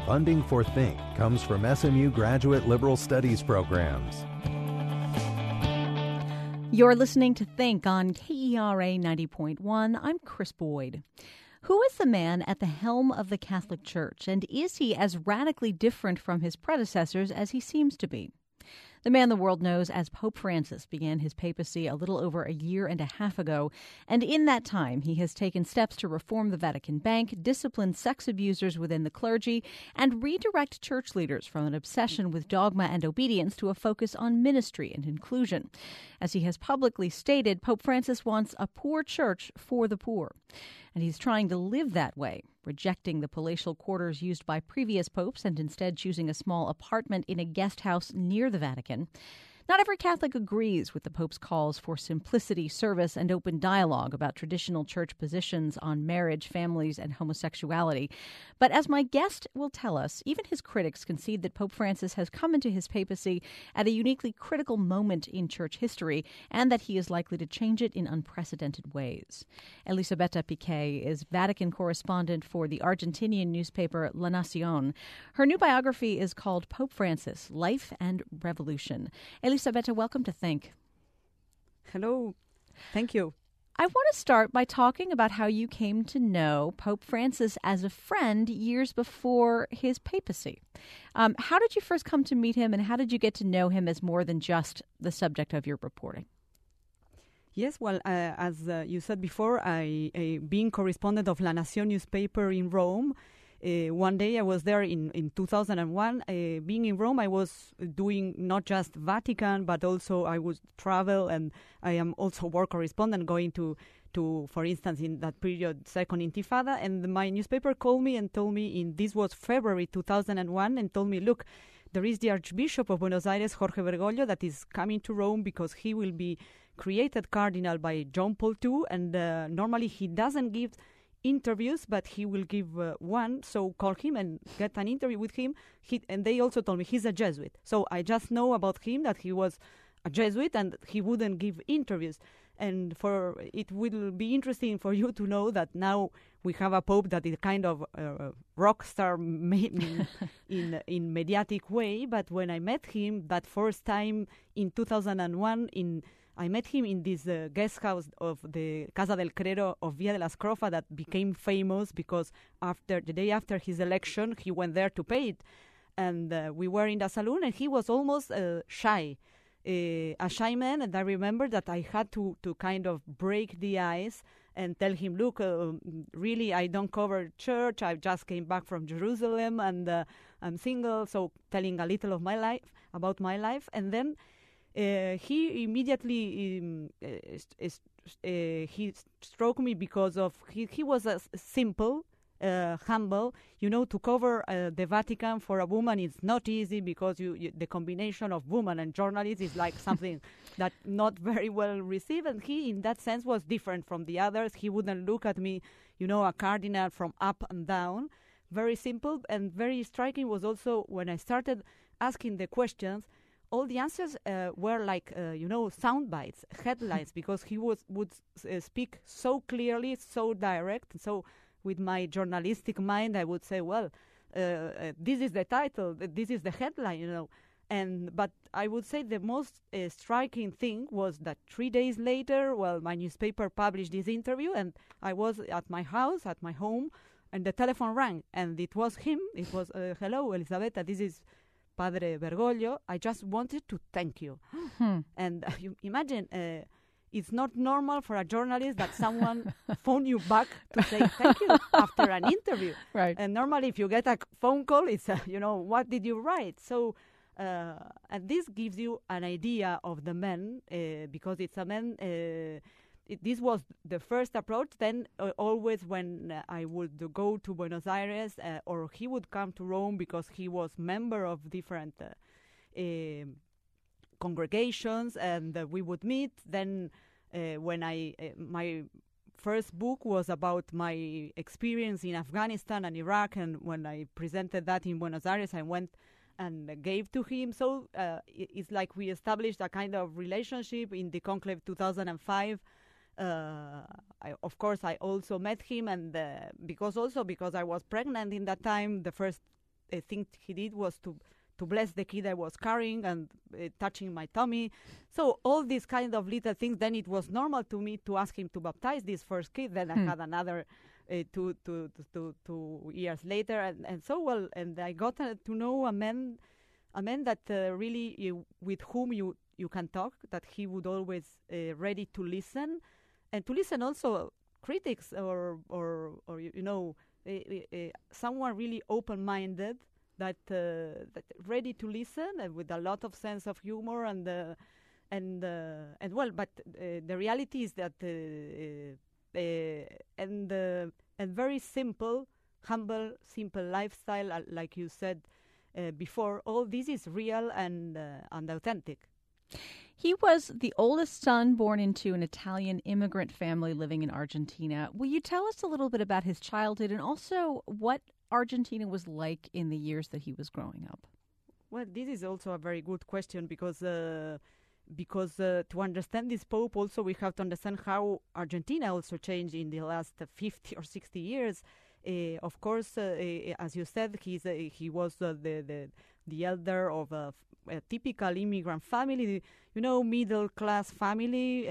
Funding for Think comes from SMU Graduate Liberal Studies programs. You're listening to Think on KERA 90.1. I'm Chris Boyd. Who is the man at the helm of the Catholic Church, and is he as radically different from his predecessors as he seems to be? The man the world knows as Pope Francis began his papacy a little over a year and a half ago, and in that time he has taken steps to reform the Vatican Bank, discipline sex abusers within the clergy, and redirect church leaders from an obsession with dogma and obedience to a focus on ministry and inclusion. As he has publicly stated, Pope Francis wants a poor church for the poor, and he's trying to live that way, rejecting the palatial quarters used by previous popes and instead choosing a small apartment in a guest house near the Vatican. Not every Catholic agrees with the Pope's calls for simplicity, service, and open dialogue about traditional church positions on marriage, families, and homosexuality. But as my guest will tell us, even his critics concede that Pope Francis has come into his papacy at a uniquely critical moment in church history and that he is likely to change it in unprecedented ways. Elisabetta Piqué is Vatican correspondent for the Argentinian newspaper La Nación. Her new biography is called Pope Francis, Life and Revolution. Elisabetta, welcome to Think. Hello. Thank you. I want to start by talking about how you came to know Pope Francis as a friend years before his papacy. How did you first come to meet him, and how did you get to know him as more than just the subject of your reporting? Yes, well, as you said before, being correspondent of La Nación newspaper in Rome, one day I was there in 2001. Being in Rome, I was doing not just Vatican, but also I would travel, and I am also war correspondent going to, for instance, in that period, Second Intifada. And my newspaper called me and told me, this was February 2001, and told me, look, there is the Archbishop of Buenos Aires, Jorge Bergoglio, that is coming to Rome because he will be created cardinal by John Paul II, and normally he doesn't give interviews, but he will give one, so call him and get an interview with him. And they also told me he's a Jesuit, so I just know about him that he was a Jesuit and he wouldn't give interviews. And it will be interesting for you to know that now we have a pope that is kind of a rock star in mediatic way. But when I met him that first time in 2001 I met him in this guest house of the Casa del Clero of Via de la Scrofa that became famous because the day after his election, he went there to pay it. And we were in the saloon, and he was almost shy, a shy man. And I remember that I had to kind of break the ice and tell him, look, really, I don't cover church. I just came back from Jerusalem, and I'm single, so telling a little of my life, about my life. And then he immediately he struck me because of he was a simple, humble. To cover the Vatican for a woman is not easy because the combination of woman and journalist is like something that not very well received. And he, in that sense, was different from the others. He wouldn't look at me, a cardinal from up and down. Very simple, and very striking was also when I started asking the questions. All the answers were like, sound bites, headlines, because he would speak so clearly, so direct. So with my journalistic mind, I would say, well, this is the title, this is the headline, But I would say the most striking thing was that 3 days later, my newspaper published this interview, and I was at my house, at my home, and the telephone rang, and it was him. It was, hello, Elisabetta, this is Padre Bergoglio. I just wanted to thank you. And you imagine, it's not normal for a journalist that someone phone you back to say thank you after an interview. Right. And normally if you get a phone call, it's, what did you write? So, and this gives you an idea of the man, because it's a man. This was the first approach. Then always when I would go to Buenos Aires or he would come to Rome because he was member of different congregations, and we would meet. Then when my first book was about my experience in Afghanistan and Iraq, and when I presented that in Buenos Aires, I went and gave to him. So it's like we established a kind of relationship in the Conclave 2005. Of course, I also met him, and because I was pregnant in that time, the first thing he did was to bless the kid I was carrying and touching my tummy. So all these kind of little things. Then it was normal to me to ask him to baptize this first kid. Then I had another 2 years later, and so well. And I got to know a man that really with whom you can talk. That he would always ready to listen, and to listen also critics or someone really open-minded. That ready to listen and with a lot of sense of humor and well, but the reality is that and very simple, humble, simple lifestyle, like you said before. All this is real and authentic. He was the oldest son born into an Italian immigrant family living in Argentina. Will you tell us a little bit about his childhood and also what Argentina was like in the years that he was growing up? Well, this is also a very good question because to understand this Pope also we have to understand how Argentina also changed in the last 50 or 60 years. Of course, as you said, he was the elder of a typical immigrant family, middle class family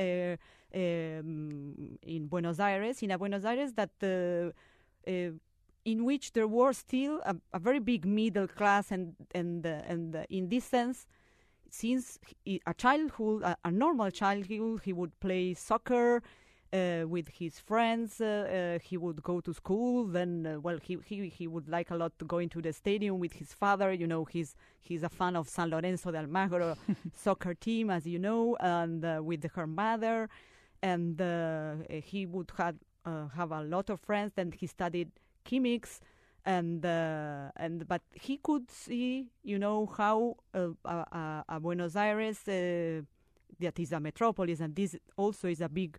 in Buenos Aires, that in which there was still a very big middle class, and in this sense, since a normal childhood, he would play soccer with his friends. He would go to school. Then, he would like a lot to go into the stadium with his father. He's a fan of San Lorenzo de Almagro soccer team, as you know, and with her mother. And he would have a lot of friends. Then he studied chemics, but he could see, how Buenos Aires that is a metropolis, and this also is a big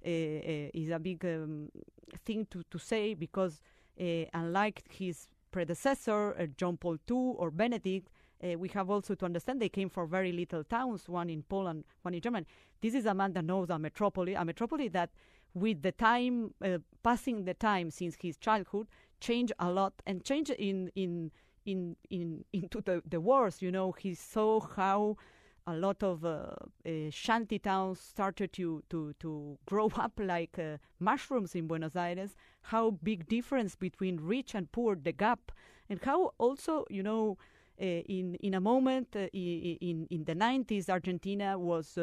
thing to say, because unlike his predecessor John Paul II or Benedict, we have also to understand they came from very little towns, one in Poland, one in Germany. This is a man that knows a metropolis that with the time, passing the time since his childhood, changed a lot and changed into the worse. He saw how a lot of shanty towns started to grow up like mushrooms in Buenos Aires. How big difference between rich and poor, the gap, and how also in a moment in the 90s, Argentina was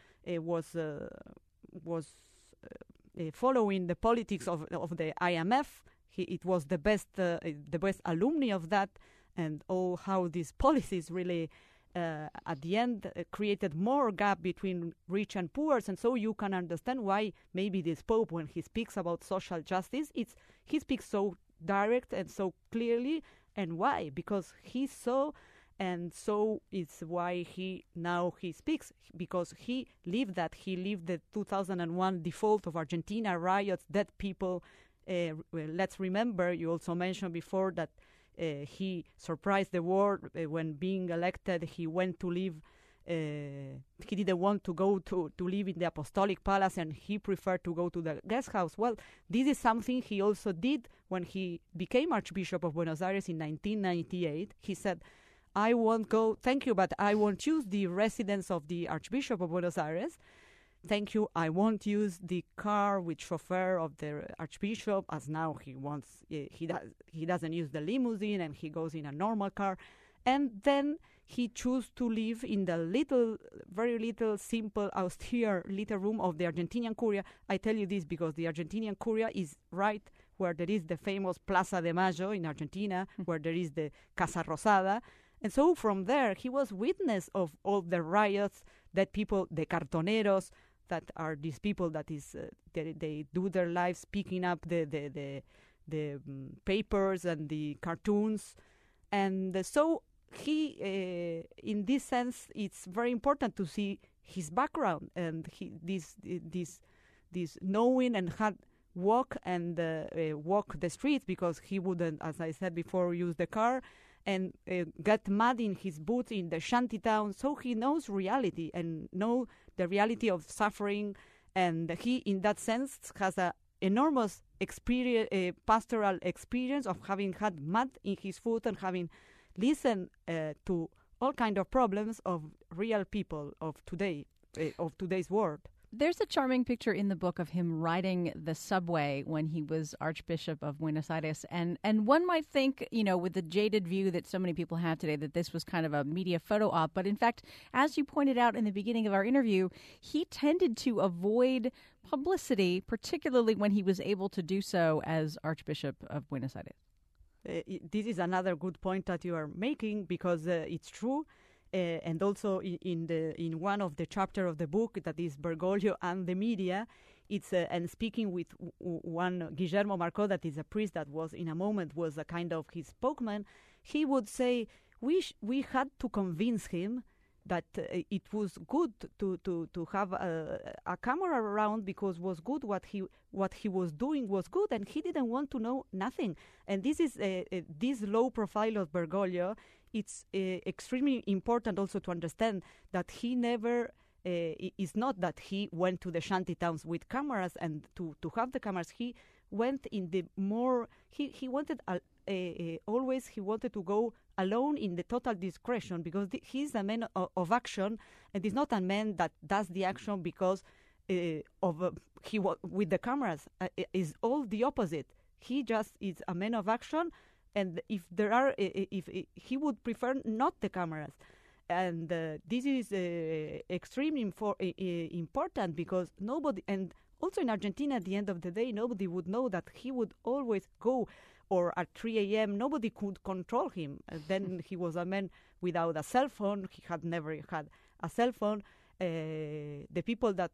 following the politics of the IMF. It was the best alumni of that, and how these policies really at the end created more gap between rich and poor. And so you can understand why maybe this Pope, when he speaks about social justice, he speaks so direct and so clearly. And why? Because he saw, and so it's why he speaks, because he lived that. He lived the 2001 default of Argentina, riots, dead people. Let's remember, you also mentioned before that he surprised the world when being elected. He went to live. He didn't want to go to live in the Apostolic Palace, and he preferred to go to the guest house. Well, this is something he also did when he became Archbishop of Buenos Aires in 1998. He said, I won't go, thank you, but I won't choose the residence of the Archbishop of Buenos Aires. Thank you, I won't use the car with chauffeur of the Archbishop, as now he doesn't use the limousine, and he goes in a normal car. And then he chose to live in the very little, simple, austere little room of the Argentinian Curia. I tell you this because the Argentinian Curia is right where there is the famous Plaza de Mayo in Argentina, where there is the Casa Rosada. And so from there, he was witness of all the riots that people, the cartoneros, that are these people that is they do their lives picking up the papers and the cartoons. And so he, in this sense, it's very important to see his background and this knowing, and had walk the streets, because he wouldn't, as I said before, use the car, and get mud in his boots in the shanty town. So he knows reality and know the reality of suffering, and he, in that sense, has a enormous experience, pastoral experience of having had mud in his foot and having listen to all kind of problems of real people of today, of today's world. There's a charming picture in the book of him riding the subway when he was Archbishop of Buenos Aires. And one might think, with the jaded view that so many people have today, that this was kind of a media photo op. But in fact, as you pointed out in the beginning of our interview, he tended to avoid publicity, particularly when he was able to do so as Archbishop of Buenos Aires. This is another good point that you are making, because it's true. And also in one of the chapter of the book, that is Bergoglio and the media, it's and speaking with one Guillermo Marcó, that is a priest that was in a moment was a kind of his spokesman, he would say we had to convince him that it was good to have a camera around, because was good what he was doing was good, and he didn't want to know nothing. And this is this low profile of Bergoglio. It's extremely important also to understand that he never is not that he went to the shanty towns with cameras and to have the cameras. He went in the more he wanted always he wanted to go alone in the total discretion, because he's a man of action, and he's not a man that does the action because with the cameras is all the opposite. He just is a man of action. And if he would prefer not the cameras, and this is extremely important, because nobody, and also in Argentina, at the end of the day, nobody would know that he would always go, or at 3 a.m. nobody could control him. Then he was a man without a cell phone. He had never had a cell phone. The people that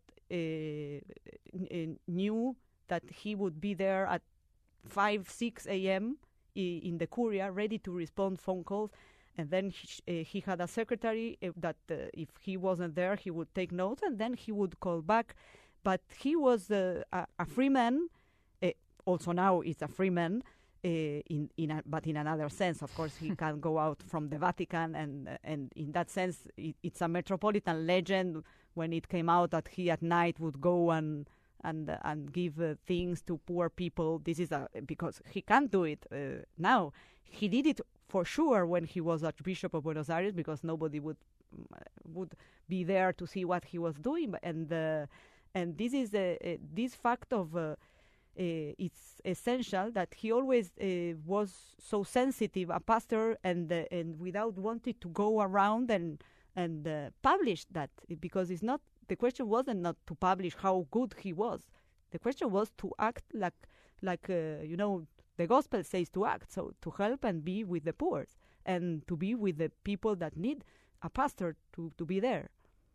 knew that he would be there at 5, 6 a.m. in the Curia, ready to respond phone calls, and then he had a secretary that if he wasn't there, he would take notes, and then he would call back. But he was a free man. Also now it's a free man, but in another sense, of course, he can go out from the Vatican, and in that sense, it's a metropolitan legend when it came out that he at night would go and give things to poor people. This is because he can't do it now. He did it for sure when he was Archbishop of Buenos Aires, because nobody would be there to see what he was doing. And this is this fact of it's essential that he always was so sensitive, a pastor, and without wanting to go around and publish that, because it's not. The question wasn't not to publish how good he was. The question was to act like the gospel says to act. So to help and be with the poor, and to be with the people that need a pastor to be there.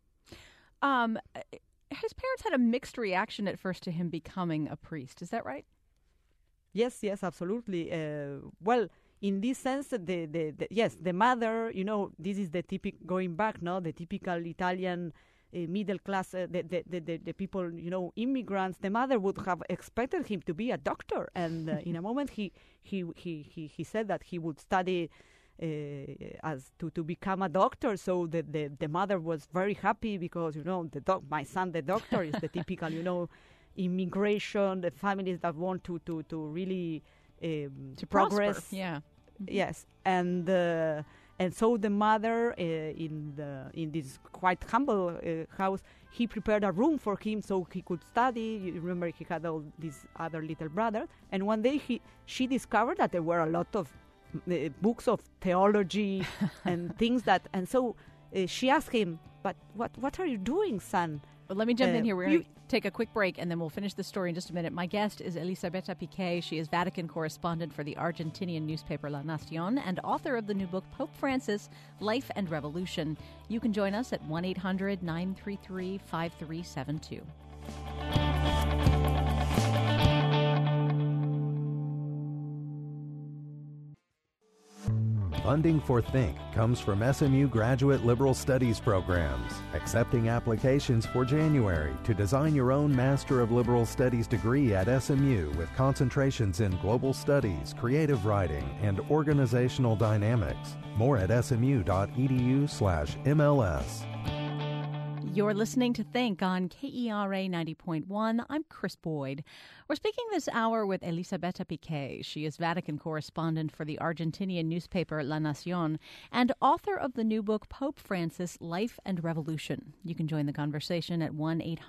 His parents had a mixed reaction at first to him becoming a priest. Is that right? Yes, absolutely. Well, in this sense, the mother, this is the going back, the typical Italian middle class, the people, immigrants. The mother would have expected him to be a doctor, and in a moment he said that he would study as to become a doctor. So the mother was very happy, because my son, the doctor, is the typical immigration, the families that want to really to progress. Prosper. Yeah. Mm-hmm. Yes, and so the mother, in this quite humble house, he prepared a room for him so he could study. You remember, he had all these other little brothers, and one day she discovered that there were a lot of books of theology and things and so she asked him, "But what are you doing, son?" Well, let me jump in here. We're going to take a quick break, and then we'll finish the story in just a minute. My guest is Elisabetta Piqué. She is Vatican correspondent for the Argentinian newspaper La Nación and author of the new book, Pope Francis, Life and Revolution. You can join us at 1-800-933-5372. Funding for Think comes from SMU Graduate Liberal Studies programs, accepting applications for January to design your own Master of Liberal Studies degree at SMU with concentrations in global studies, creative writing, and organizational dynamics. More at smu.edu/MLS. You're listening to Think on KERA 90.1. I'm Chris Boyd. We're speaking this hour with Elisabetta Piqué. She is Vatican correspondent for the Argentinian newspaper La Nación and author of the new book, Pope Francis, Life and Revolution. You can join the conversation at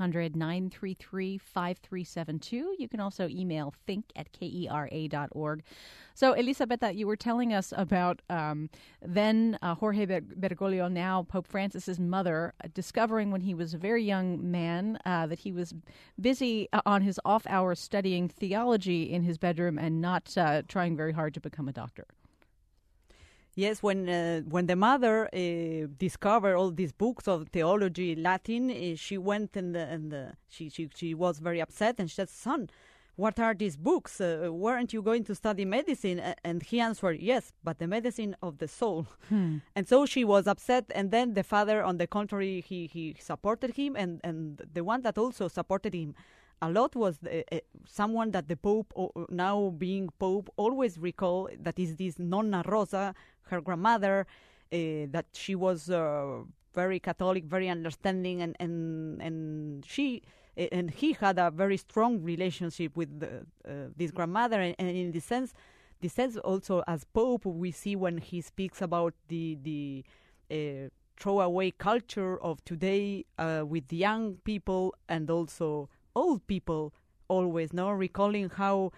1-800-933-5372. You can also email think@kera.org. So, Elisabetta, you were telling us about then Jorge Bergoglio, now Pope Francis's mother, discovering when he was a very young man that he was busy on his off hours studying theology in his bedroom and not trying very hard to become a doctor. Yes, when the mother discovered all these books of theology, Latin, she went she was very upset, and she said, "Son, what are these books? Weren't you going to study medicine?" And he answered, "Yes, but the medicine of the soul." And so she was upset. And then the father, on the contrary, he supported him. And the one that also supported him a lot was someone that the Pope, now being Pope, always recall, that is this Nonna Rosa, her grandmother, that she was very Catholic, very understanding, and she... And he had a very strong relationship with this grandmother, and in the sense also as Pope, we see when he speaks about the throwaway culture of today with the young people and also old people, always recalling how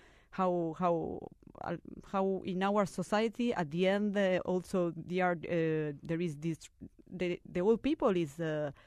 in our society at the end also there is this the old people is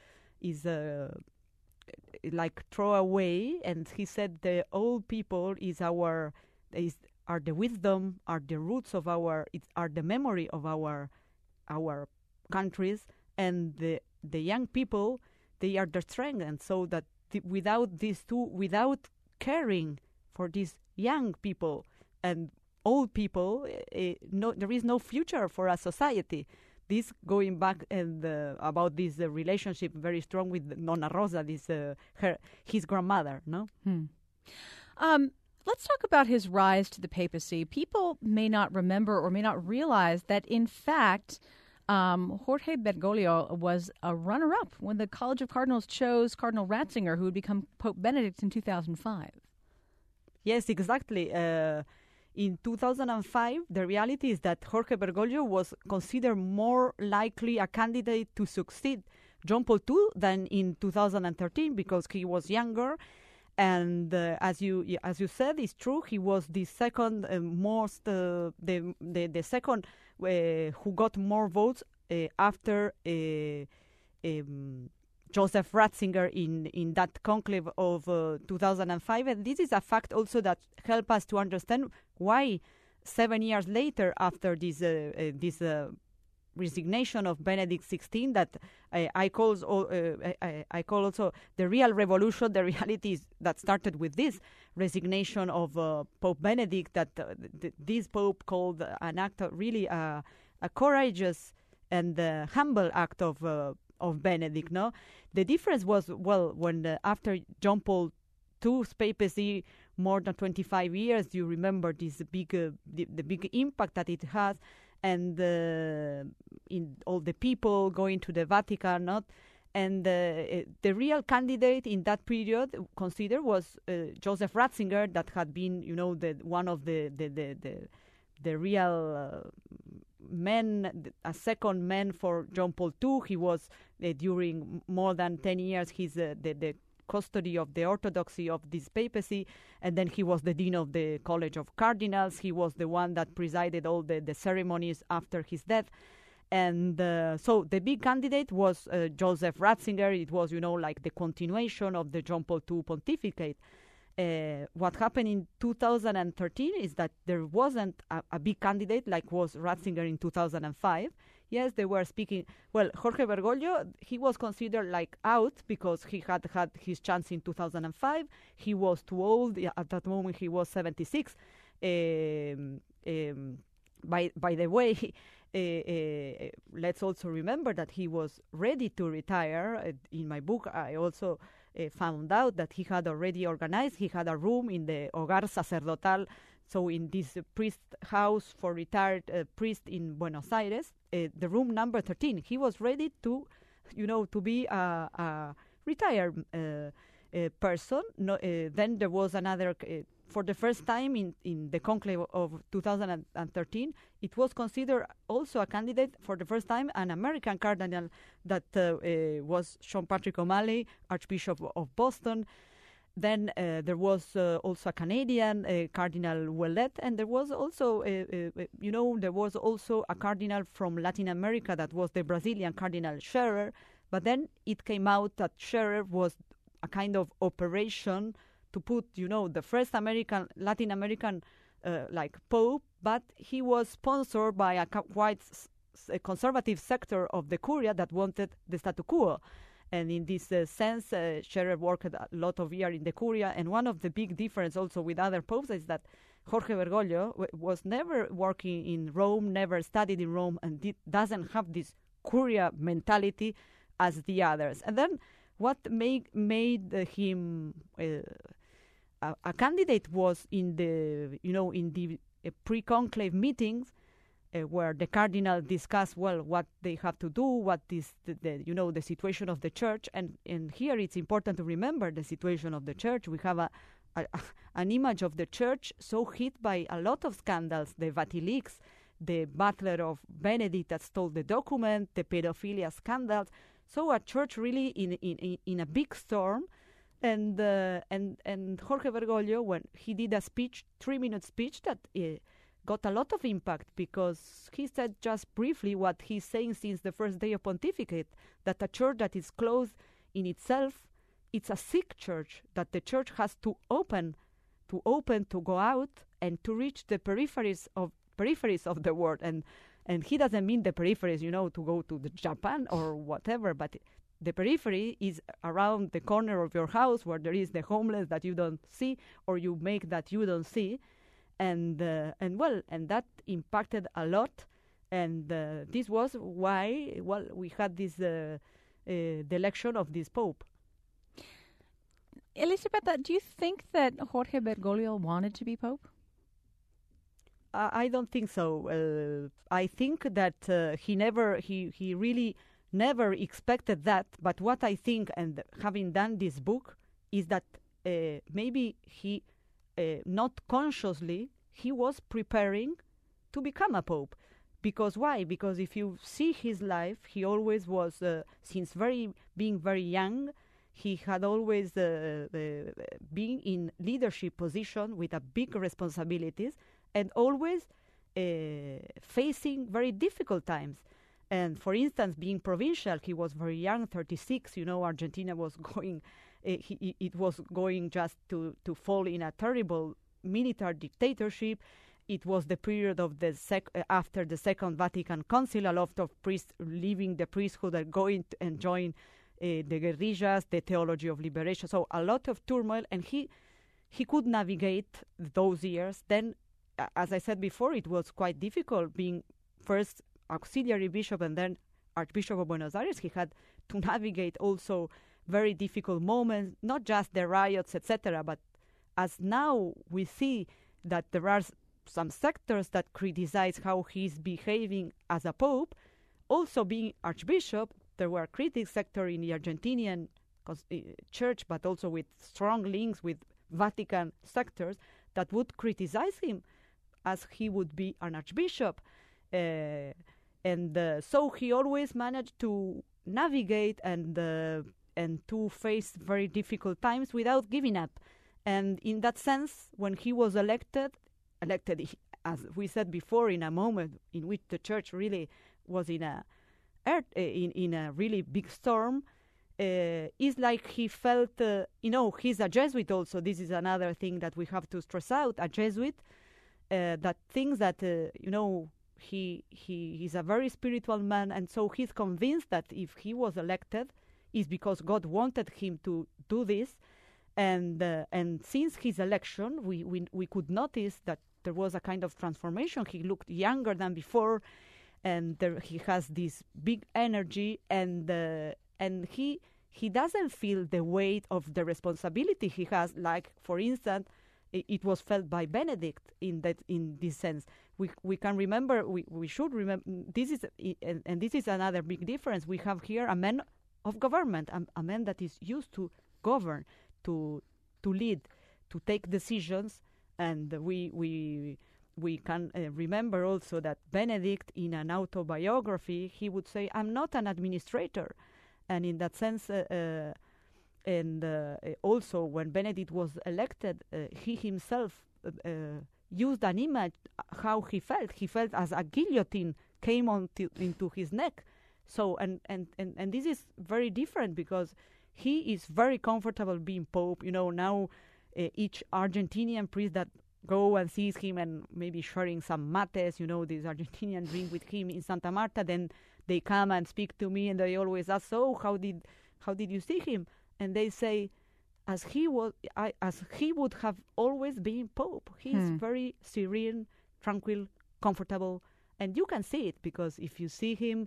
like throw away, and he said the old people are the wisdom, are the roots of are the memory of our countries, and the young people, they are the strength. And so that without these two, without caring for these young people and old people, there is no future for a society. This going back and about this relationship very strong with Nonna Rosa, his grandmother, no? Let's talk about his rise to the papacy. People may not remember or may not realize that, in fact, Jorge Bergoglio was a runner-up when the College of Cardinals chose Cardinal Ratzinger, who would become Pope Benedict in 2005. Yes, exactly. In 2005, the reality is that Jorge Bergoglio was considered more likely a candidate to succeed John Paul II than in 2013 because he was younger. And as you said, it's true. He was the second the second who got more votes after Joseph Ratzinger in that conclave of 2005. And this is a fact also that helps us to understand why 7 years later, after this resignation of Benedict XVI, that I call also the real revolution. The reality is that started with this resignation of Pope Benedict, that this Pope called an act of really a courageous and humble act of Benedict. No, the difference was when after John Paul II's papacy, more than 25 years. You remember this big the big impact that it has. And in all the people going to the Vatican, and the real candidate in that period considered was Joseph Ratzinger, that had been, the one of the real men, a second man for John Paul II. He was during more than 10 years. He's the custody of the orthodoxy of this papacy, and then he was the dean of the College of Cardinals. He was the one that presided all the ceremonies after his death. And so the big candidate was Joseph Ratzinger. It was, like the continuation of the John Paul II pontificate. What happened in 2013 is that there wasn't a big candidate like was Ratzinger in 2005. Yes, they were speaking. Well, Jorge Bergoglio, he was considered like out because he had his chance in 2005. He was too old. At that moment, he was 76. By the way, let's also remember that he was ready to retire. In my book, I also found out that he had already organized. He had a room in the Hogar Sacerdotal, so in this priest house for retired priests in Buenos Aires, the room number 13. He was ready to, to be a retired person. No, then there was another, for the first time in the conclave of 2013, it was considered also a candidate for the first time, an American cardinal that was Sean Patrick O'Malley, Archbishop of Boston. Then there was also a Canadian Cardinal Ouellet, and there was also, there was also a cardinal from Latin America that was the Brazilian Cardinal Scherer. But then it came out that Scherer was a kind of operation to put, the first Latin American Pope, but he was sponsored by a quite conservative sector of the Curia that wanted the statu quo. And in this sense, Scherer worked a lot of years in the Curia. And one of the big difference also with other popes is that Jorge Bergoglio was never working in Rome, never studied in Rome, and doesn't have this Curia mentality as the others. And then what made him a candidate was in the pre-conclave meetings, where the cardinal discussed what they have to do, what is the situation of the church, and here it's important to remember the situation of the church. We have an image of the church so hit by a lot of scandals, the Vatileaks, the butler of Benedict that stole the document, the pedophilia scandals. So a church really in a big storm, and Jorge Bergoglio, when he did a speech, 3-minute speech that got a lot of impact, because he said just briefly what he's saying since the first day of pontificate, that a church that is closed in itself, it's a sick church, that the church has to open, to go out and to reach the peripheries of the world. And he doesn't mean the peripheries, to go to the Japan or whatever, but the periphery is around the corner of your house where there is the homeless that you don't see, or you make that you don't see. And that impacted a lot, and this was why we had this the election of this pope. Elisabetta, do you think that Jorge Bergoglio wanted to be pope? I don't think so. I think that he really never expected that. But what I think, and having done this book, is that maybe he. Not consciously, he was preparing to become a pope. Because why? Because if you see his life, he always was, since being very young, he had always been in leadership position with a big responsibilities, and always facing very difficult times. And for instance, being provincial, he was very young, 36. Argentina was going. It was going just to fall in a terrible military dictatorship. It was the period of after the Second Vatican Council, a lot of priests leaving the priesthood and going and join the guerrillas, the theology of liberation. So a lot of turmoil, and he could navigate those years. Then, as I said before, it was quite difficult being first auxiliary bishop and then Archbishop of Buenos Aires. He had to navigate also very difficult moments, not just the riots, etc., but as now we see that there are some sectors that criticize how he's behaving as a pope. Also being archbishop, there were critics sector in the Argentinian church, but also with strong links with Vatican sectors that would criticize him as he would be an archbishop. So he always managed to navigate and to face very difficult times without giving up. And in that sense, when he was elected, as we said before, in a moment in which the church really was in a really big storm, it's like he felt, he's a Jesuit also. This is another thing that we have to stress out. A Jesuit that thinks that, he's a very spiritual man, and so he's convinced that if he was elected, is because God wanted him to do this, and since his election, we could notice that there was a kind of transformation. He looked younger than before, and he has this big energy, and he doesn't feel the weight of the responsibility he has. Like, for instance, it was felt by Benedict in this sense. We can remember. We should remember. This is another big difference. We have here a man of government, a man that is used to govern, to lead, to take decisions, and we can remember also that Benedict, in an autobiography, he would say, "I'm not an administrator," and in that sense. Also, when Benedict was elected, he himself used an image how he felt. He felt as a guillotine came into his neck. So, and this is very different because he is very comfortable being Pope. Now each Argentinian priest that go and sees him and maybe sharing some mates, this Argentinian drink with him in Santa Marta, then they come and speak to me and they always ask, "So how did you see him?" And they say, as he would have always been Pope. He's very serene, tranquil, comfortable, and you can see it because if you see him,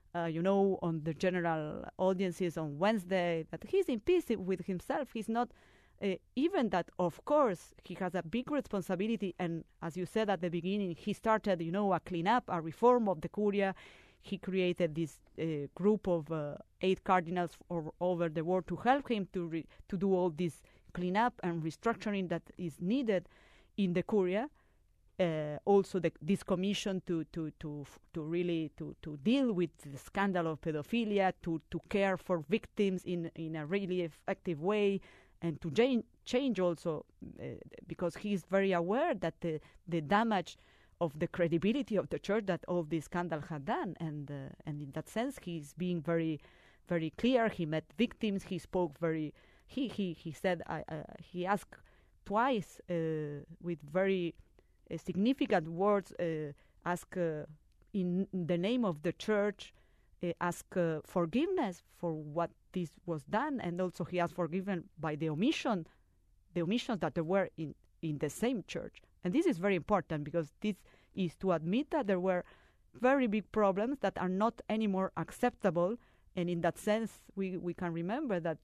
on the general audiences on Wednesday, that he's in peace with himself. He's not even that. Of course, he has a big responsibility, and as you said at the beginning, he started, a cleanup, a reform of the Curia. He created this group of 8 cardinals over the world to help him to do all this cleanup and restructuring that is needed in the Curia. Also, this commission to really deal with the scandal of pedophilia, to care for victims in a really effective way, and to change also because he is very aware that the damage of the credibility of the church that all this scandal had done, and in that sense he's being very, very clear. He met victims. He spoke very. He said he asked twice with very significant words. Ask in the name of the church. Ask forgiveness for what this was done, and also he asked forgiveness by the omissions that there were in the same church. And this is very important because this is to admit that there were very big problems that are not anymore acceptable. And in that sense, we can remember that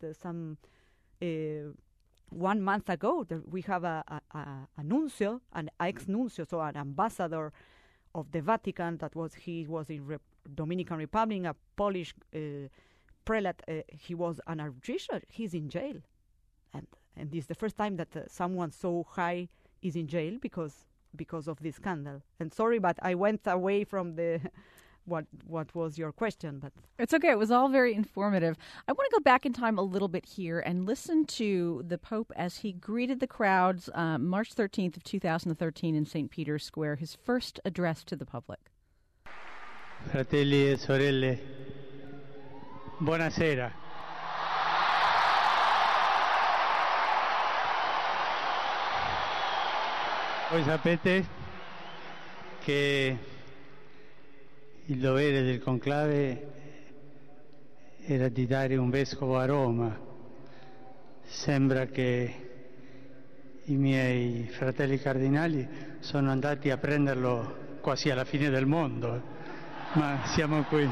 1 month ago, we have a nuncio, an ex-nuncio, so an ambassador of the Vatican he was in Dominican Republic, a Polish prelate. He was an archbishop. He's in jail. And this is the first time that someone so high is in jail because of this scandal. And sorry, but I went away from the what was your question, but it's okay. It was all very informative. I want to go back in time a little bit here and listen to the Pope as he greeted the crowds March 13th of 2013 in St. Peter's Square, his first address to the public. Fratelli e sorelle, buonasera. Voi sapete che il dovere del conclave era di dare un vescovo a Roma. Sembra che i miei fratelli cardinali sono andati a prenderlo quasi alla fine del mondo, ma siamo qui.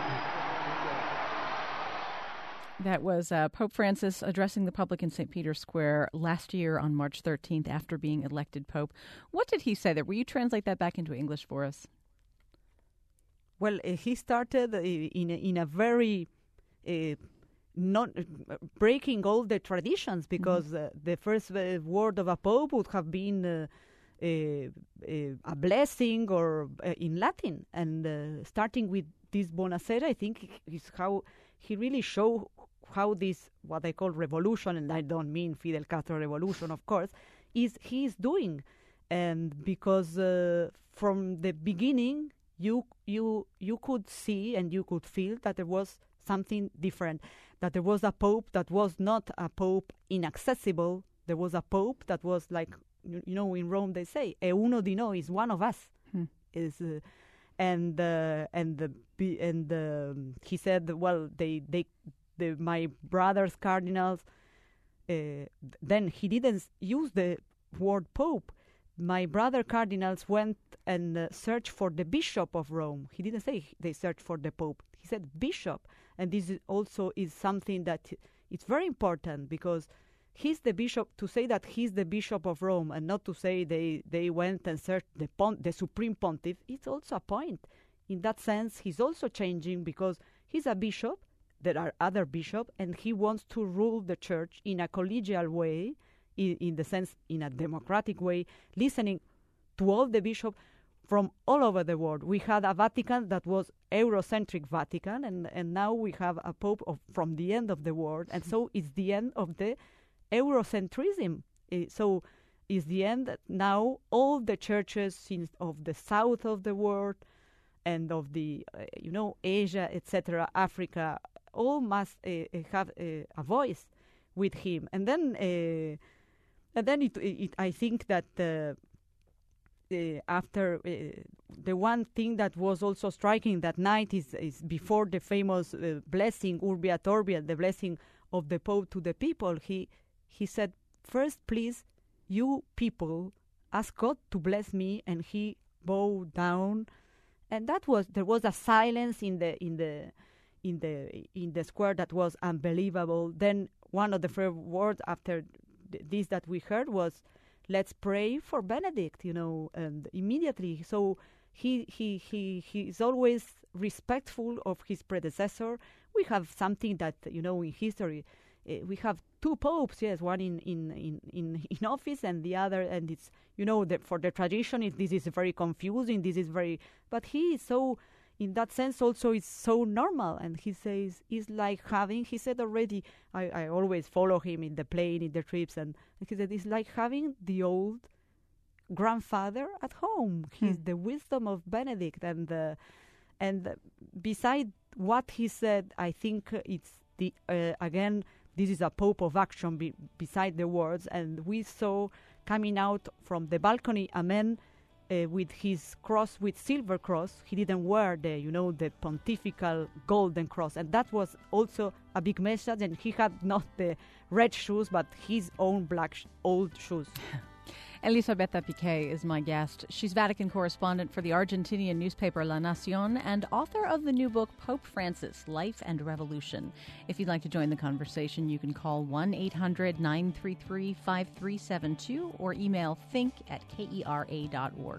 That was Pope Francis addressing the public in St. Peter's Square last year on March 13th after being elected Pope. What did he say there? Will you translate that back into English for us? Well, he started in a very not breaking all the traditions because the first word of a pope would have been a blessing or in Latin, and starting with this Buonasera, I think is how he really showed how this, what I call revolution, and I don't mean Fidel Castro revolution, of course, he is doing, and because from the beginning you could see and you could feel that there was something different, that there was a pope that was not a pope inaccessible. There was a pope that was like, in Rome they say, "E uno di noi," is one of us. Is he said, well, my brothers cardinals. Then he didn't use the word pope. My brother cardinals went and searched for the bishop of Rome. He didn't say they searched for the pope. He said bishop, and this also is something that it's very important because he's the bishop. To say that he's the bishop of Rome and not to say they went and searched the supreme pontiff, it's also a point. In that sense, he's also changing because he's a bishop. there are other bishops, and he wants to rule the church in a collegial way, in the sense, in a democratic way, listening to all the bishops from all over the world. We had a Vatican that was Eurocentric Vatican, and now we have a Pope from the end of the world, and so it's the end of the Eurocentrism. So it's the end that now all the churches of the south of the world and of the, Asia, etc., Africa, all must have a voice with him. And then I think that after the one thing that was also striking that night is before the famous blessing, Urbi et Orbi, the blessing of the Pope to the people, he said, first, please, you people, ask God to bless me, and he bowed down, and there was a silence in the square that was unbelievable. Then one of the first words after this that we heard was, let's pray for Benedict, and immediately. So he is always respectful of his predecessor. We have something that, in history, we have two popes, yes, one in office and the other, and it's, for the tradition, this is very confusing, but he is so, in that sense also, it's so normal. And he says, it's like having, he said already, I always follow him in the plane, in the trips, and he said, it's like having the old grandfather at home. He's the wisdom of Benedict. And beside what he said, I think it's again, this is a Pope of action beside the words. And we saw coming out from the balcony a man with his cross, with silver cross. He didn't wear the pontifical golden cross. And that was also a big message. And he had not the red shoes, but his own black old shoes. Elisabetta Piqué is my guest. She's Vatican correspondent for the Argentinian newspaper La Nación and author of the new book, Pope Francis, Life and Revolution. If you'd like to join the conversation, you can call 1-800-933-5372 or email think@kera.org.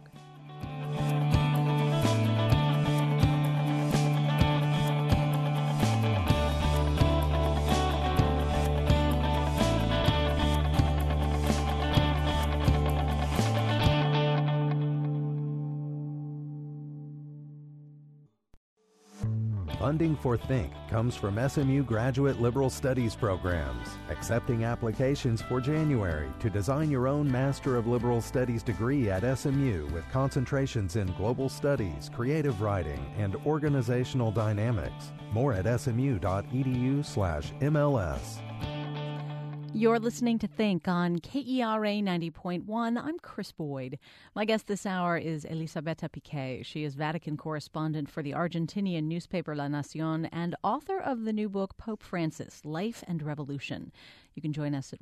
Funding for Think comes from SMU Graduate Liberal Studies programs, accepting applications for January to design your own Master of Liberal Studies degree at SMU with concentrations in global studies, creative writing, and organizational dynamics. More at smu.edu/MLS. You're listening to Think on KERA 90.1. I'm Chris Boyd. My guest this hour is Elisabetta Piqué. She is Vatican correspondent for the Argentinian newspaper La Nación and author of the new book, Pope Francis, Life and Revolution. You can join us at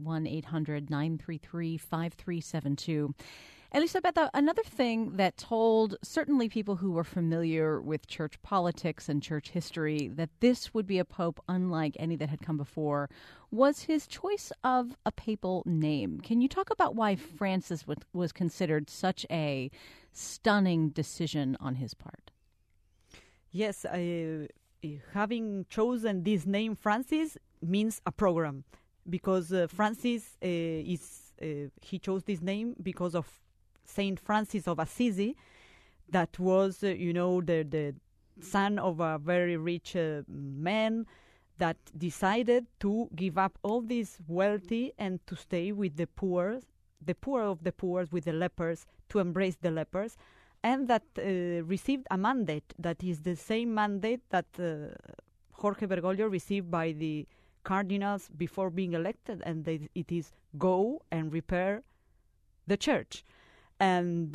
1-800-933-5372. Elisabetta, another thing that told certainly people who were familiar with church politics and church history that this would be a pope unlike any that had come before was his choice of a papal name. Can you talk about why Francis was considered such a stunning decision on his part? Yes, having chosen this name Francis means a program, because Francis he chose this name because of Saint Francis of Assisi, that was, the son of a very rich man that decided to give up all this wealthy and to stay with the poor of the poor, with the lepers, to embrace the lepers, and that received a mandate that is the same mandate that Jorge Bergoglio received by the cardinals before being elected, and it is go and repair the church. And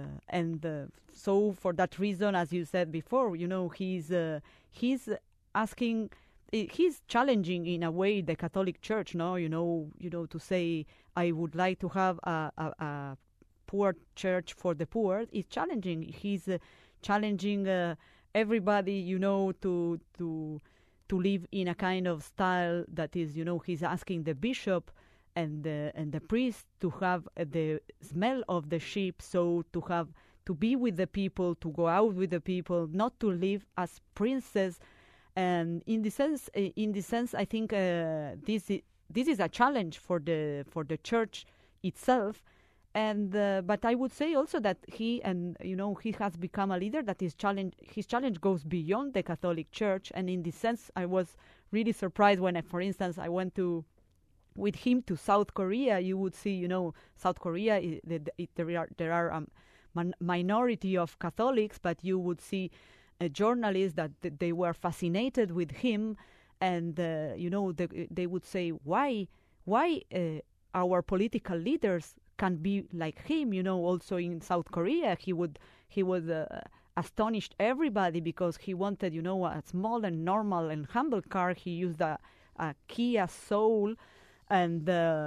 so for that reason, as you said before, he's asking, he's challenging in a way the Catholic Church, to say, I would like to have a poor church for the poor. Is challenging. He's challenging everybody, to live in a kind of style that is, he's asking the bishop and the priest to have the smell of the sheep, so to be with the people, to go out with the people, not to live as princes And in this sense, I think this is a challenge for the church itself. And but I would say also that he has become a leader that his challenge goes beyond the Catholic Church. And in this sense, I was really surprised when, for instance, I went with him to South Korea. You would see, South Korea, there are minority of Catholics, but you would see journalists that they were fascinated with him, and they would say, why our political leaders can be like him. Also in South Korea, he would astonished everybody because he wanted, a small and normal and humble car. He used a Kia Soul, and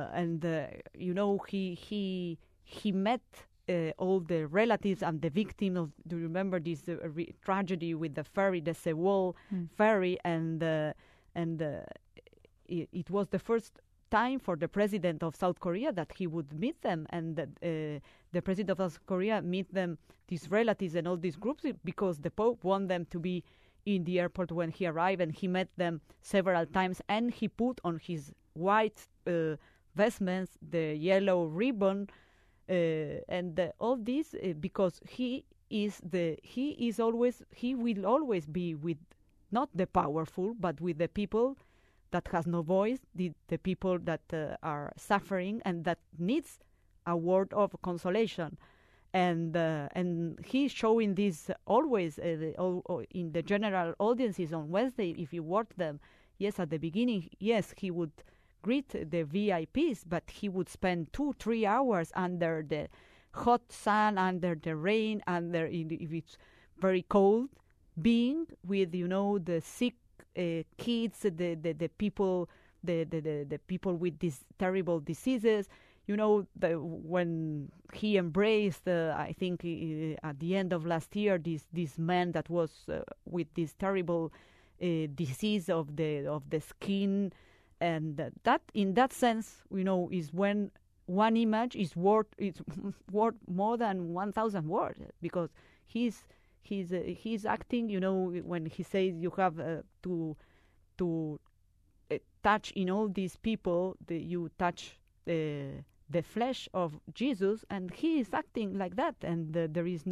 he met all the relatives and the victims of. Do you remember this tragedy with the ferry, the Sewol ferry, and it was the first time for the president of South Korea that he would meet them, and the president of South Korea meet them, these relatives and all these groups, because the Pope wanted them to be in the airport when he arrived, and he met them several times, and he put on his white vestments the yellow ribbon, and all this because he will always be with not the powerful, but with the people that has no voice, the people that are suffering and that needs a word of consolation, and he's showing this always in the general audiences on Wednesday. If you watch them, yes, at the beginning, yes, he would greet the VIPs, but he would spend 2-3 hours under the hot sun, under the rain, if it's very cold, being with the sick kids, the people, the people with these terrible diseases. When he embraced, I think at the end of last year, this man that was with this terrible disease of the skin, and that in that sense, is when one image is worth more than 1,000 words, because he's acting. When he says you have to touch in all these people, you touch the flesh of Jesus, and he is acting like that, and there is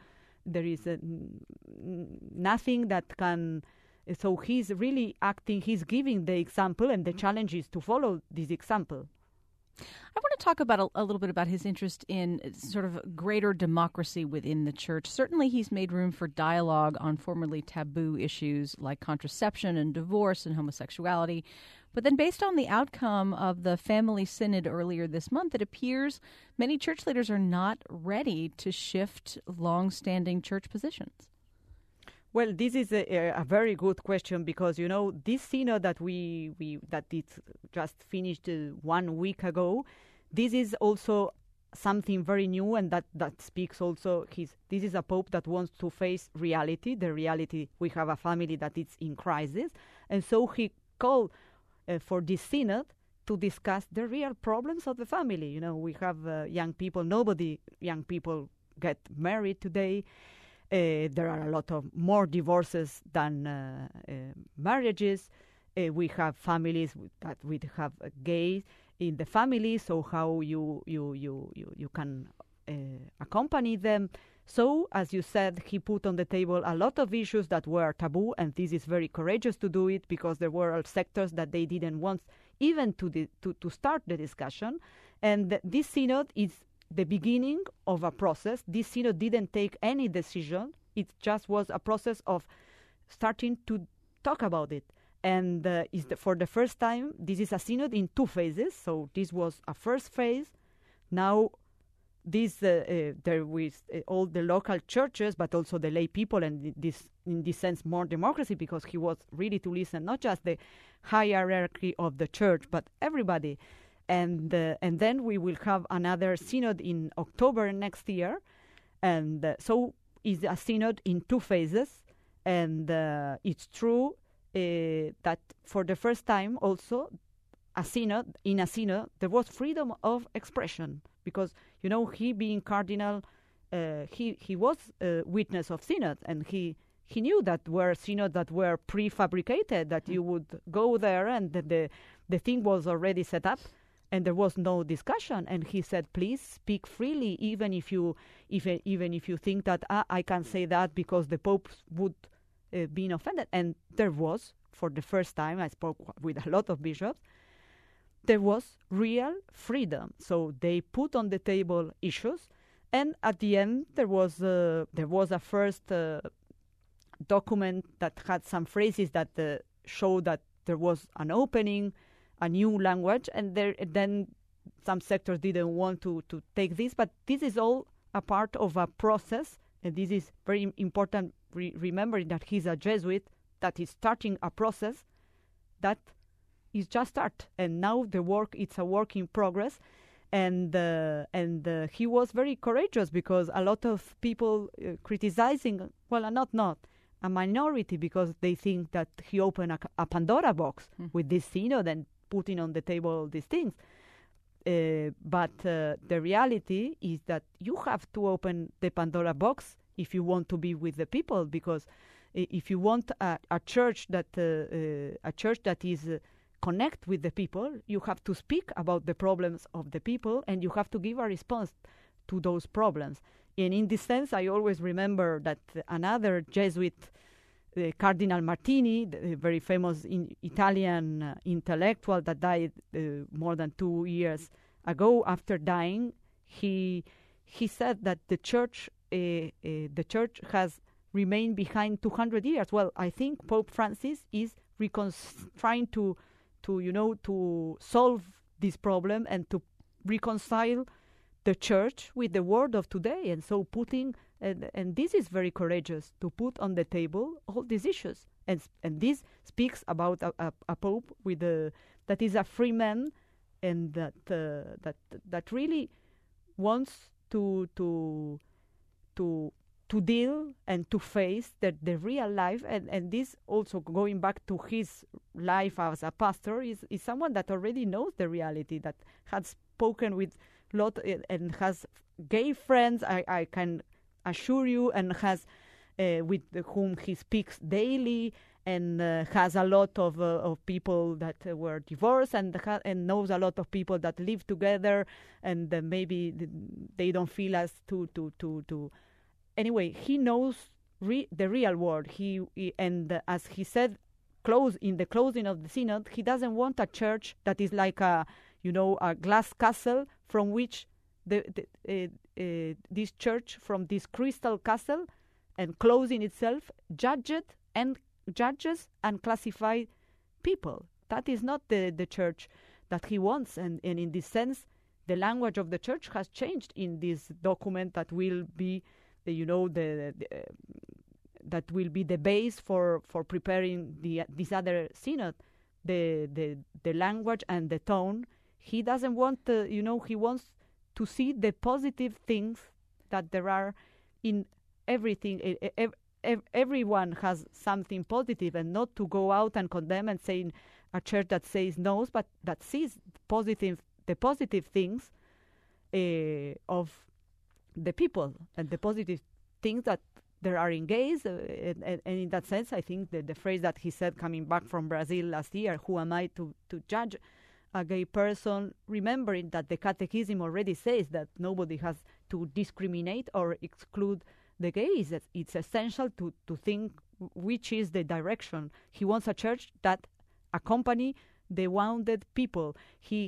nothing that can. So he's really acting. He's giving the example, and the challenge is to follow this example. I want to talk about a little bit about his interest in sort of greater democracy within the church. Certainly he's made room for dialogue on formerly taboo issues like contraception and divorce and homosexuality. But then based on the outcome of the Family Synod earlier this month, it appears many church leaders are not ready to shift long-standing church positions. Well, this is a very good question, because this synod that it just finished 1 week ago, this is also something very new, and that speaks also this is a Pope that wants to face reality. The reality, we have a family that is in crisis, and so he called for this synod to discuss the real problems of the family. We have young people. Young people get married today. There are a lot of more divorces than marriages. We have families that we have gays in the family. So how you can accompany them. So, as you said, he put on the table a lot of issues that were taboo, and this is very courageous to do it, because there were sectors that they didn't want even to start the discussion. And this synod is the beginning of a process. This synod didn't take any decision. It just was a process of starting to talk about it. And for the first time, this is a synod in 2 phases. So this was a first phase. Now, there with all the local churches, but also the lay people, and in this sense more democracy, because he was really to listen not just the hierarchy of the church, but everybody. And then we will have another synod in October next year, and so it's a synod in 2 phases. And it's true that for the first time also in a synod there was freedom of expression, because he being cardinal, he was a witness of synod, and he he knew that were synods that were prefabricated, that you would go there and the thing was already set up and there was no discussion. And he said, please speak freely, even if you think that I can say that because the Pope would be offended. And there was, for the first time, I spoke with a lot of bishops, there was real freedom. So they put on the table issues, and at the end there was a first document that had some phrases that showed that there was an opening, a new language, and then some sectors didn't want to take this, but this is all a part of a process, and this is very important, remembering that he's a Jesuit, that is starting a process that is just start, and now it's a work in progress, and he was very courageous, because a lot of people criticizing, well, not a minority, because they think that he opened a Pandora box with this synod and putting on the table these things. But the reality is that you have to open the Pandora box if you want to be with the people, because if you want a church that is connect with the people, you have to speak about the problems of the people, and you have to give a response to those problems. And in this sense, I always remember that another Jesuit, Cardinal Martini, the very famous Italian intellectual that died more than 2 years ago. After dying, he said that the church has remained behind 200 years. Well, I think Pope Francis is trying to solve this problem and to reconcile the church with the world of today, and so putting and this is very courageous, to put on the table all these issues, and this speaks about a pope that is a free man, and that really wants to deal and to face the real life, and this also going back to his life as a pastor is someone that already knows the reality, that had spoken with lot and has gay friends, I can assure you, and has with whom he speaks daily, and has a lot of people that were divorced, and knows a lot of people that live together, and maybe they don't feel as to anyway, he knows the real world. And as he said, in the closing of the synod, he doesn't want a church that is like a glass castle from which this church, from this crystal castle, and closing itself, judges and classify people. That is not the church that he wants, and in this sense, the language of the church has changed in this document that will be that will be the base for preparing this other synod. The language and the tone. He doesn't want he wants to see the positive things that there are in everything. Everyone has something positive, and not to go out and condemn and say a church that says no, but that sees the positive things of the people, and the positive things that there are in gays. And in that sense, I think that the phrase that he said coming back from Brazil last year, who am I to judge a gay person, remembering that the catechism already says that nobody has to discriminate or exclude the gays. It's essential to think which is the direction. He wants a church that accompany the wounded people. He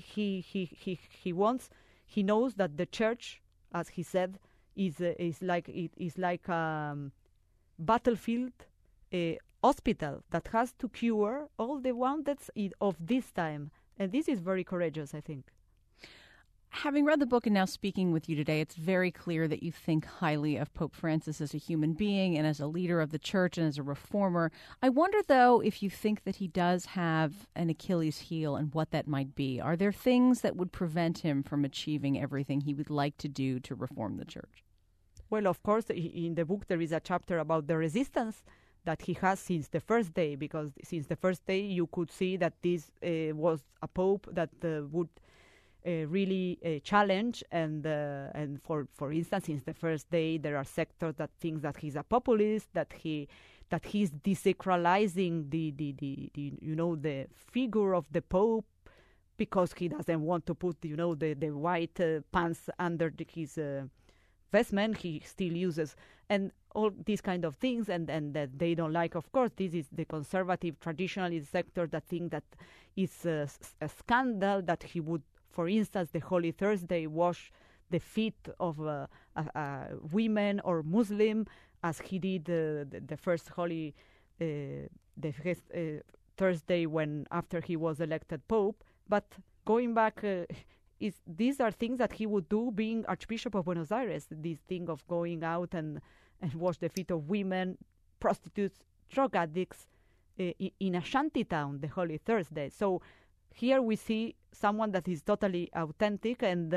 knows that the church, as he said, is like battlefield, a hospital that has to cure all the wounded of this time. And this is very courageous, I think. Having read the book and now speaking with you today, it's very clear that you think highly of Pope Francis as a human being and as a leader of the church and as a reformer. I wonder, though, if you think that he does have an Achilles heel and what that might be. Are there things that would prevent him from achieving everything he would like to do to reform the church? Well, of course, in the book there is a chapter about the resistance that he has since the first day, because since the first day you could see that this was a pope that would really challenge, and for instance, since the first day there are sectors that think that he's a populist, that he that he's desacralizing the figure of the Pope, because he doesn't want to put the white pants under his vestment. He still uses, and all these kind of things, and that they don't like. Of course, this is the conservative traditionalist sector that think that it's a scandal that he would, for instance, the Holy Thursday, wash the feet of women or Muslim, as he did the first Holy Thursday when after he was elected Pope. But going back, these are things that he would do being Archbishop of Buenos Aires, this thing of going out and wash the feet of women, prostitutes, drug addicts in a shanty town, the Holy Thursday. So here we see someone that is totally authentic, and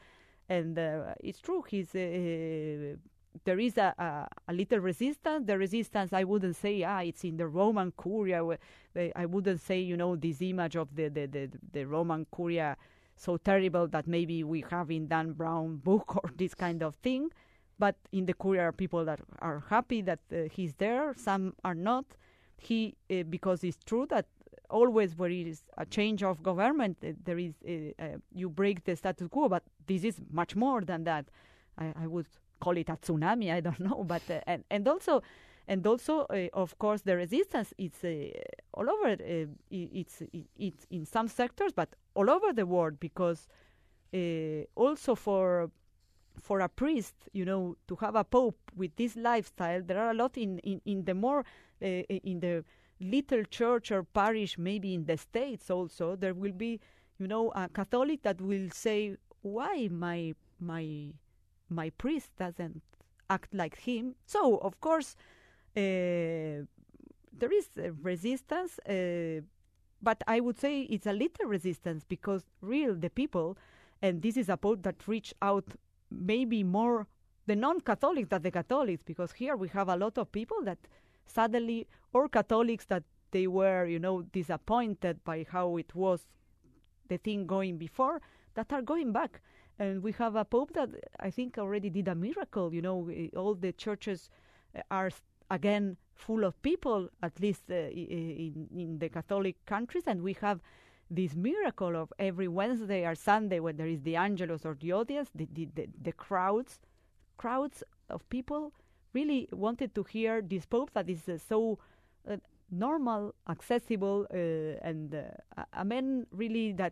it's true. There is a little resistance. The resistance, I wouldn't say, it's in the Roman Curia. I wouldn't say, this image of the Roman Curia so terrible that maybe we have in Dan Brown book or this kind of thing. But in the Curia are people that are happy that he's there. Some are not. Because it's true that always where it is a change of government, there is you break the status quo. But this is much more than that. I would call it a tsunami. I don't know. But and also, of course, the resistance is all over. It's in some sectors, but all over the world, because also for a priest, to have a pope with this lifestyle, there are a lot in the more in the little church or parish, maybe in the States also, there will be, a Catholic that will say, why my priest doesn't act like him? So, of course, there is resistance, but I would say it's a little resistance, because the people, and this is a pope that reached out maybe more the non-Catholics than the Catholics, because here we have a lot of people that suddenly, or Catholics that they were, disappointed by how it was, the thing going before, that are going back. And we have a pope that I think already did a miracle. All the churches are again full of people, at least in the Catholic countries, and we have this miracle of every Wednesday or Sunday when there is the Angelus or the audience, the crowds of people really wanted to hear this pope that is so normal, accessible, and a man really that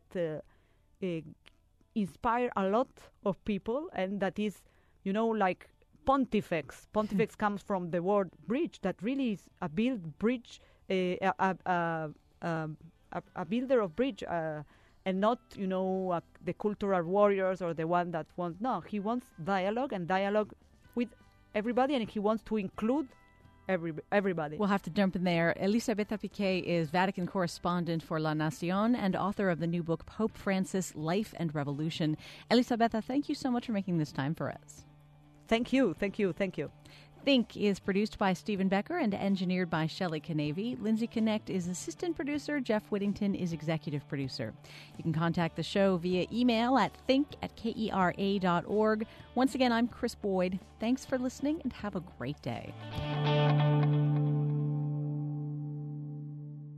inspire a lot of people, and that is, like pontifex. Pontifex comes from the word bridge, that really is a bridge, a builder of bridge, and not, the cultural warriors or the one that wants. No, he wants dialogue with everybody, and he wants to include everybody. We'll have to jump in there. Elisabetta Piqué is Vatican correspondent for La Nación and author of the new book, Pope Francis, Life and Revolution. Elisabetta, thank you so much for making this time for us. Thank you. Think is produced by Stephen Becker and engineered by Shelley Canavy. Lindsay Connect is assistant producer. Jeff Whittington is executive producer. You can contact the show via email at think@kera.org. Once again, I'm Chris Boyd. Thanks for listening and have a great day.